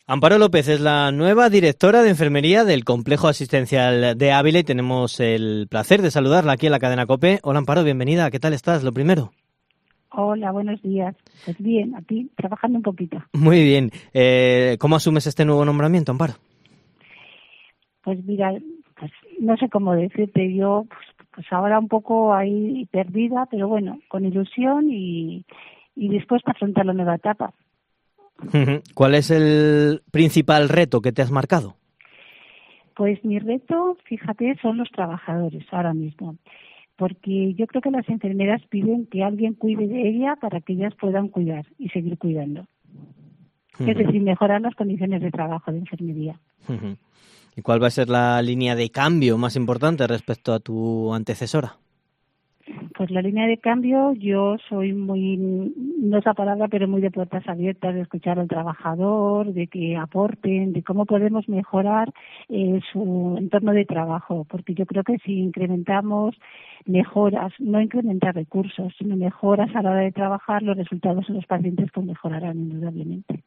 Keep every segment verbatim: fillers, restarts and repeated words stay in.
Amparo López es la nueva directora de enfermería del Complejo Asistencial de Ávila y tenemos el placer de saludarla aquí en la cadena COPE. Hola Amparo, bienvenida. ¿Qué tal estás? Lo primero. Hola, buenos días. Pues bien, aquí trabajando un poquito. Muy bien. Eh, ¿Cómo asumes este nuevo nombramiento, Amparo? Pues mira, pues no sé cómo decirte. Yo, pues, pues ahora un poco ahí perdida, pero bueno, con ilusión y, y dispuesta a afrontar la nueva etapa. ¿Cuál es el principal reto que te has marcado? Pues mi reto, fíjate, son los trabajadores ahora mismo. Porque yo creo que las enfermeras piden que alguien cuide de ella para que ellas puedan cuidar y seguir cuidando. Uh-huh. Es decir, mejorar las condiciones de trabajo de enfermería. Uh-huh. ¿Y cuál va a ser la línea de cambio más importante respecto a tu antecesora? Pues la línea de cambio, yo soy muy, no es la palabra, pero muy de puertas abiertas, de escuchar al trabajador, de que aporten, de cómo podemos mejorar eh, su entorno de trabajo, porque yo creo que si incrementamos mejoras, no incrementar recursos, sino mejoras a la hora de trabajar, los resultados en los pacientes pues mejorarán indudablemente.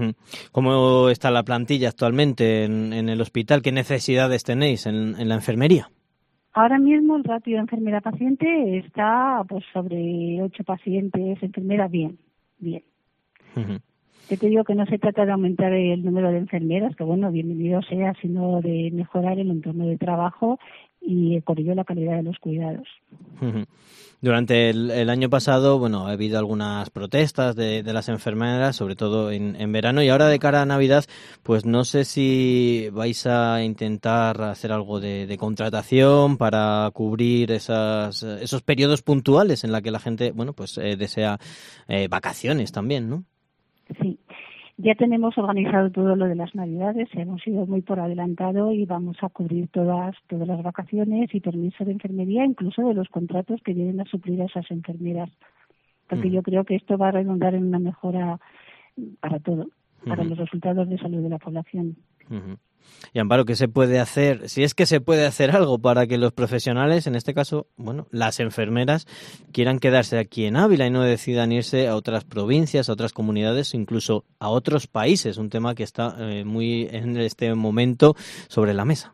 ¿Cómo está la plantilla actualmente en, en el hospital? ¿Qué necesidades tenéis en, en la enfermería? Ahora mismo el ratio de enfermera-paciente está pues sobre ocho pacientes, enfermeras bien, bien. Uh-huh. Yo te digo que no se trata de aumentar el número de enfermeras, que bueno, bienvenido sea, sino de mejorar el entorno de trabajo y con ello la calidad de los cuidados. Uh-huh. Durante el, el año pasado, bueno, ha habido algunas protestas de, de las enfermeras, sobre todo en, en verano, y ahora de cara a Navidad, pues no sé si vais a intentar hacer algo de, de contratación para cubrir esas, esos periodos puntuales en la que la gente, bueno, pues eh, desea eh, vacaciones también, ¿no? Sí. Ya tenemos organizado todo lo de las Navidades, hemos ido muy por adelantado y vamos a cubrir todas todas las vacaciones y permiso de enfermería, incluso de los contratos que vienen a suplir a esas enfermeras. Porque uh-huh. yo creo que esto va a redundar en una mejora para todo, uh-huh. para los resultados de salud de la población. Uh-huh. Y Amparo, ¿qué se puede hacer? Si es que se puede hacer algo para que los profesionales, en este caso, bueno, las enfermeras, quieran quedarse aquí en Ávila y no decidan irse a otras provincias, a otras comunidades, incluso a otros países, un tema que está eh, muy en este momento sobre la mesa.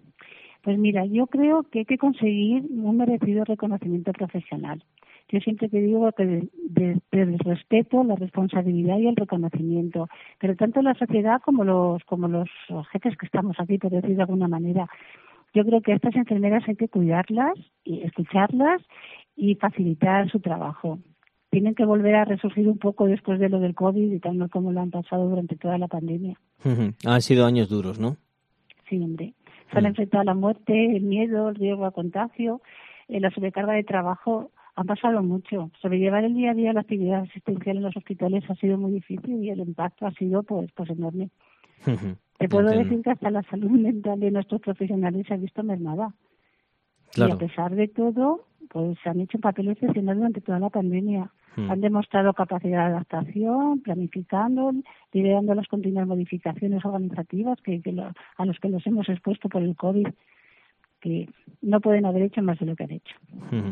Pues mira, yo creo que hay que conseguir un merecido reconocimiento profesional. Yo siempre te digo que desde de, de el respeto, la responsabilidad y el reconocimiento, pero tanto la sociedad como los como los jefes que estamos aquí, por decir de alguna manera, yo creo que a estas enfermeras hay que cuidarlas y escucharlas y facilitar su trabajo. Tienen que volver a resurgir un poco después de lo del COVID y tal como lo han pasado durante toda la pandemia. Uh-huh. Han sido años duros, ¿no? Sí, hombre. Se han uh-huh. enfrentado a la muerte, el miedo, el riesgo a contagio, eh, la sobrecarga de trabajo. Han pasado mucho. Sobrellevar el día a día la actividad asistencial en los hospitales ha sido muy difícil y el impacto ha sido pues pues enorme. Uh-huh. Te puedo Entiendo. decir que hasta la salud mental de nuestros profesionales se ha visto mermada. Claro. Y a pesar de todo, pues se han hecho papeles excepcionales durante toda la pandemia. Uh-huh. Han demostrado capacidad de adaptación, planificando, liderando las continuas modificaciones organizativas que, que lo, a los que los hemos expuesto por el COVID, que no pueden haber hecho más de lo que han hecho. Uh-huh.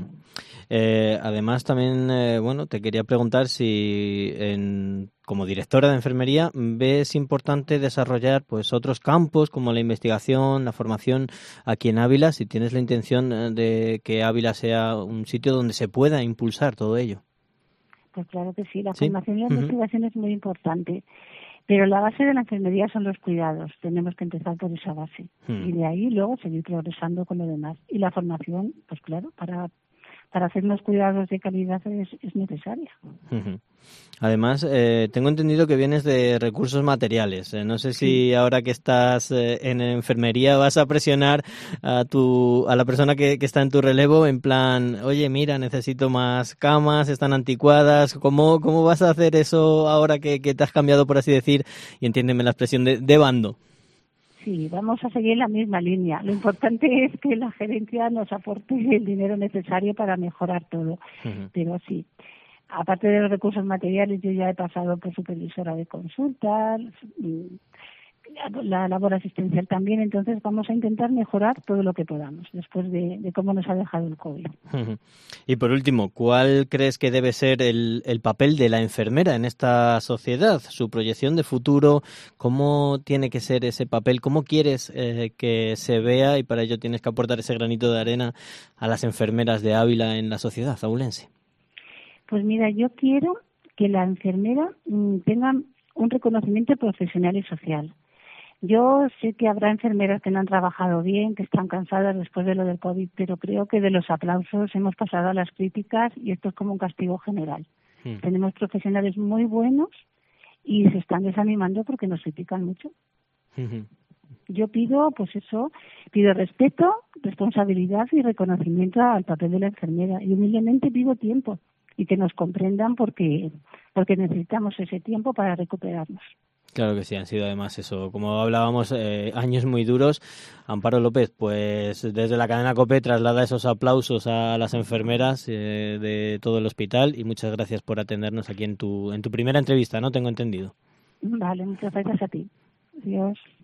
Eh, además, también, eh, bueno, te quería preguntar si, en, como directora de enfermería, ves importante desarrollar, pues, otros campos como la investigación, la formación aquí en Ávila, si tienes la intención de que Ávila sea un sitio donde se pueda impulsar todo ello. Pues claro que sí, la ¿Sí? formación y la Uh-huh. investigación es muy importante. Pero la base de la enfermería son los cuidados. Tenemos que empezar por esa base. Hmm. Y de ahí luego seguir progresando con lo demás. Y la formación, pues claro, para, para hacer unos cuidados de calidad es, es necesaria. Uh-huh. Además, eh, tengo entendido que vienes de recursos materiales. Eh, no sé si sí. ahora que estás eh, en enfermería vas a presionar a tu a la persona que, que está en tu relevo en plan, oye, mira, necesito más camas, están anticuadas. ¿Cómo, cómo vas a hacer eso ahora que, que te has cambiado, por así decir, y entiéndeme la expresión, de, de bando? Sí, vamos a seguir la misma línea. Lo importante es que la gerencia nos aporte el dinero necesario para mejorar todo. Uh-huh. Pero sí. Aparte de los recursos materiales, yo ya he pasado por supervisora de consultas, la labor asistencial también. Entonces vamos a intentar mejorar todo lo que podamos después de, de cómo nos ha dejado el COVID. Y por último, ¿cuál crees que debe ser el, el papel de la enfermera en esta sociedad? Su proyección de futuro, ¿cómo tiene que ser ese papel? ¿Cómo quieres eh, que se vea? Y para ello tienes que aportar ese granito de arena a las enfermeras de Ávila en la sociedad abulense. Pues mira, yo quiero que la enfermera mmm, tenga un reconocimiento profesional y social. Yo sé que habrá enfermeras que no han trabajado bien, que están cansadas después de lo del COVID, pero creo que de los aplausos hemos pasado a las críticas y esto es como un castigo general. Mm. Tenemos profesionales muy buenos y se están desanimando porque nos critican mucho. Uh-huh. Yo pido, pues eso, pido respeto, responsabilidad y reconocimiento al papel de la enfermera y humildemente pido tiempo y que nos comprendan porque, porque necesitamos ese tiempo para recuperarnos. Claro que sí, han sido además eso, como hablábamos, eh, años muy duros. Amparo López, pues desde la cadena COPE traslada esos aplausos a las enfermeras eh, de todo el hospital y muchas gracias por atendernos aquí en tu, en tu primera entrevista, ¿no? Tengo entendido. Vale, muchas gracias a ti. Adiós.